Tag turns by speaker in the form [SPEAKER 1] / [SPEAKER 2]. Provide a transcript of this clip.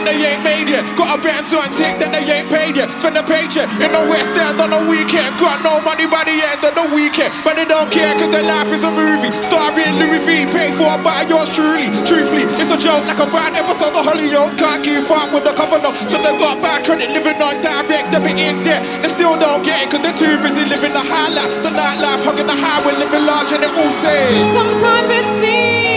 [SPEAKER 1] they ain't made yet. Got a Benz on tick that they ain't paid yet. Spend a paycheck in the West End on the weekend. Got no money by the end of the weekend, but they don't care cause their life is a movie. Starring Louis V, paid for by yours truly. Truthfully, it's a joke like a bad episode of Hollyoaks. Can't keep up with the cover no. So they got bad credit, living on direct debit in debt. They still don't get it cause they're too busy living the high life. The nightlife, hugging the highway, living large and they all say
[SPEAKER 2] sometimes it seems